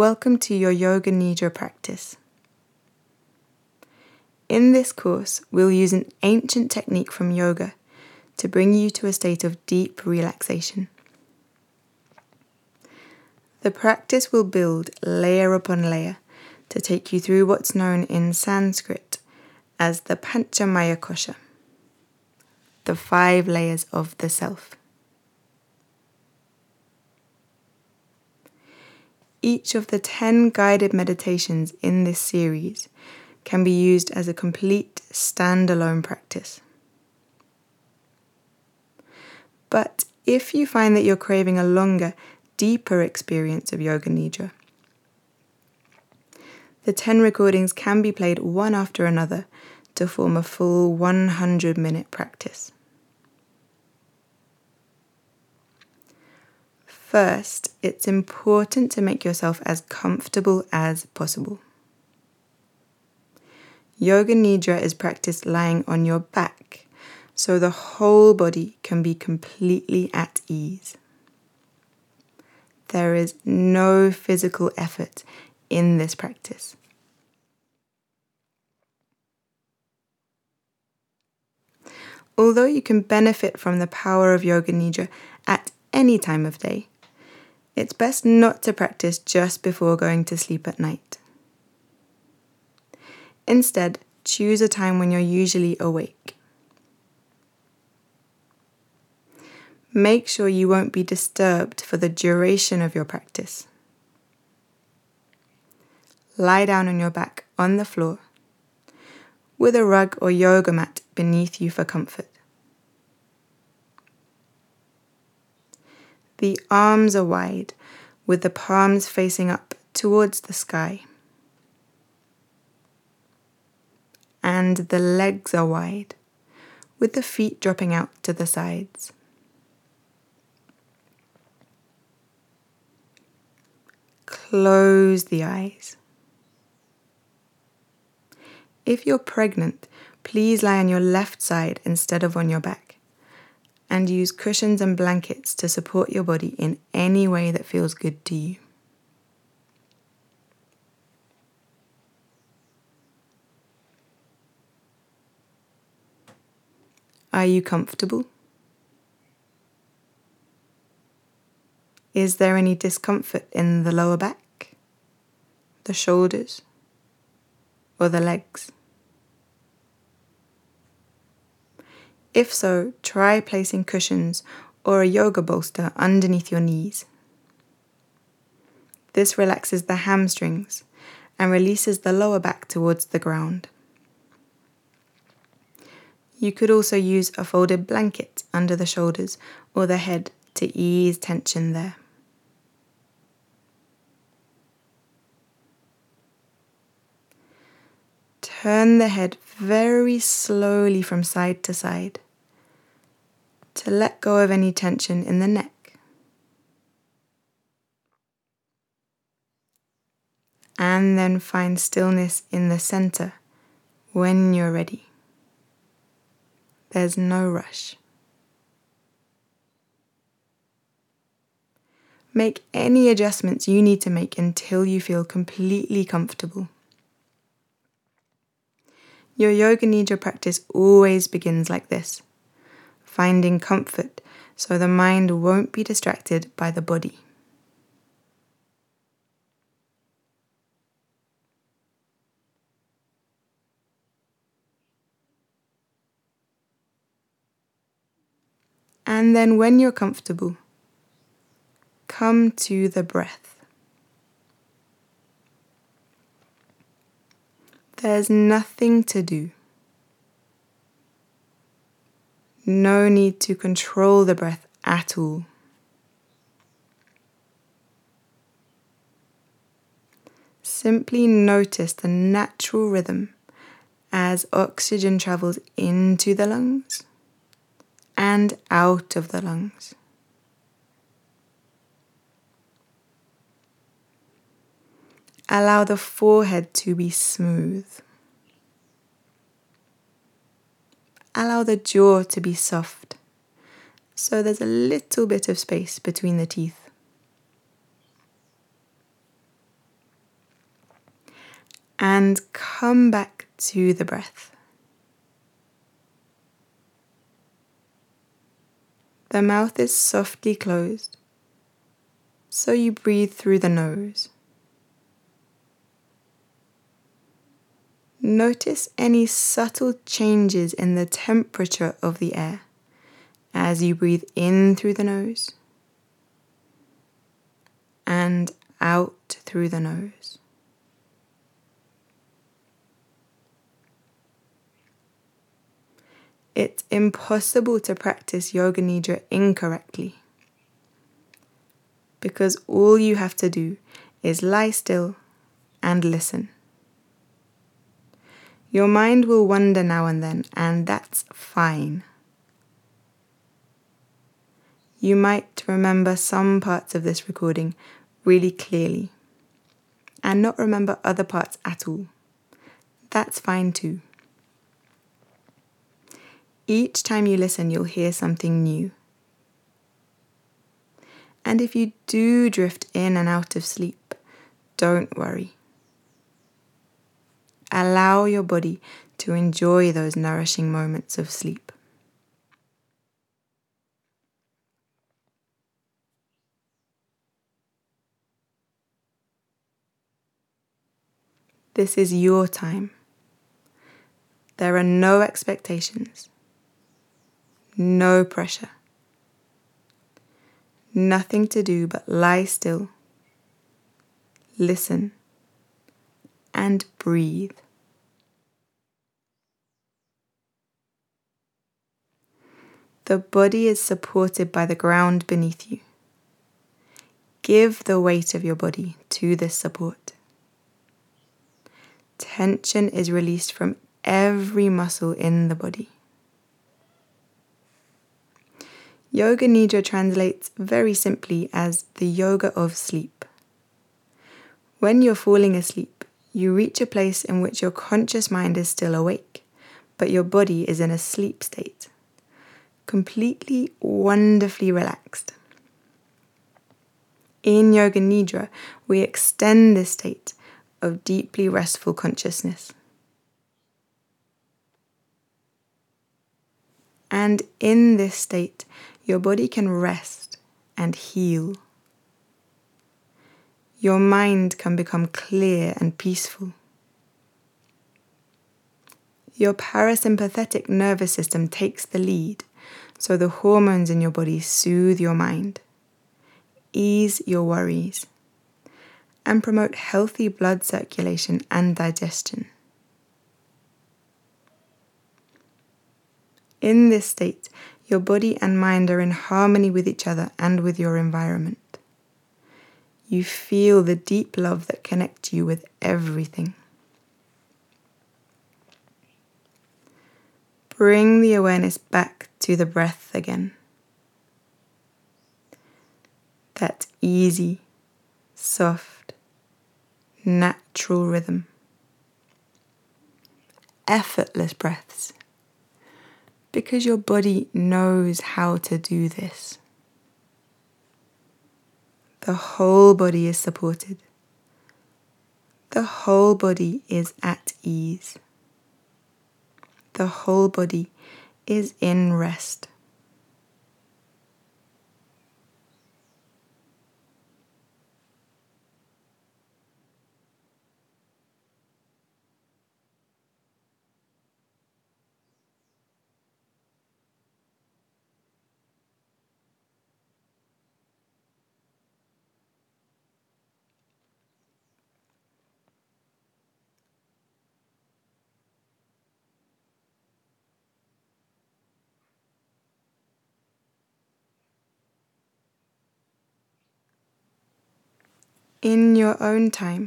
Welcome to your Yoga Nidra practice. In this course, we'll use an ancient technique from yoga to bring you to a state of deep relaxation. The practice will build layer upon layer to take you through what's known in Sanskrit as the Panchamaya Kosha, the 5 layers of the self. Each of the 10 guided meditations in this series can be used as a complete standalone practice. But if you find that you're craving a longer, deeper experience of Yoga Nidra, the 10 recordings can be played one after another to form a full 100-minute practice. First, it's important to make yourself as comfortable as possible. Yoga Nidra is practiced lying on your back, so the whole body can be completely at ease. There is no physical effort in this practice. Although you can benefit from the power of Yoga Nidra at any time of day, it's best not to practice just before going to sleep at night. Instead, choose a time when you're usually awake. Make sure you won't be disturbed for the duration of your practice. Lie down on your back on the floor with a rug or yoga mat beneath you for comfort. The arms are wide, with the palms facing up towards the sky. And the legs are wide, with the feet dropping out to the sides. Close the eyes. If you're pregnant, please lie on your left side instead of on your back, and use cushions and blankets to support your body in any way that feels good to you. Are you comfortable? Is there any discomfort in the lower back, the shoulders, or the legs? If so, try placing cushions or a yoga bolster underneath your knees. This relaxes the hamstrings and releases the lower back towards the ground. You could also use a folded blanket under the shoulders or the head to ease tension there. Turn the head very slowly from side to side to let go of any tension in the neck. And then find stillness in the center when you're ready. There's no rush. Make any adjustments you need to make until you feel completely comfortable. Your Yoga Nidra practice always begins like this, finding comfort so the mind won't be distracted by the body. And then when you're comfortable, come to the breath. There's nothing to do. No need to control the breath at all. Simply notice the natural rhythm as oxygen travels into the lungs and out of the lungs. Allow the forehead to be smooth. Allow the jaw to be soft, so there's a little bit of space between the teeth. And come back to the breath. The mouth is softly closed, so you breathe through the nose. Notice any subtle changes in the temperature of the air as you breathe in through the nose and out through the nose. It's impossible to practice Yoga Nidra incorrectly because all you have to do is lie still and listen. Your mind will wander now and then, and that's fine. You might remember some parts of this recording really clearly and not remember other parts at all. That's fine too. Each time you listen, you'll hear something new. And if you do drift in and out of sleep, don't worry. Allow your body to enjoy those nourishing moments of sleep. This is your time. There are no expectations, no pressure. Nothing to do but lie still, listen, and breathe. The body is supported by the ground beneath you. Give the weight of your body to this support. Tension is released from every muscle in the body. Yoga Nidra translates very simply as the yoga of sleep. When you're falling asleep, you reach a place in which your conscious mind is still awake, but your body is in a sleep state, completely wonderfully relaxed. In Yoga Nidra, we extend this state of deeply restful consciousness. And in this state, your body can rest and heal. Your mind can become clear and peaceful. Your parasympathetic nervous system takes the lead, so the hormones in your body soothe your mind, ease your worries, and promote healthy blood circulation and digestion. In this state, your body and mind are in harmony with each other and with your environment. You feel the deep love that connects you with everything. Bring the awareness back to the breath again. That easy, soft, natural rhythm. Effortless breaths. Because your body knows how to do this. The whole body is supported. The whole body is at ease. The whole body is in rest. In your own time,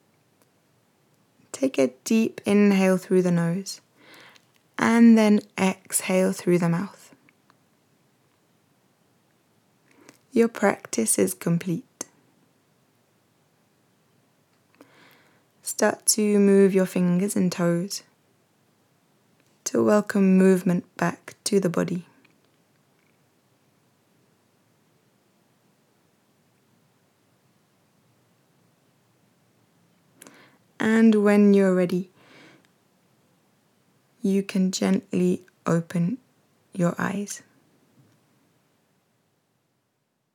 take a deep inhale through the nose and then exhale through the mouth. Your practice is complete. Start to move your fingers and toes to welcome movement back to the body. And when you're ready, you can gently open your eyes.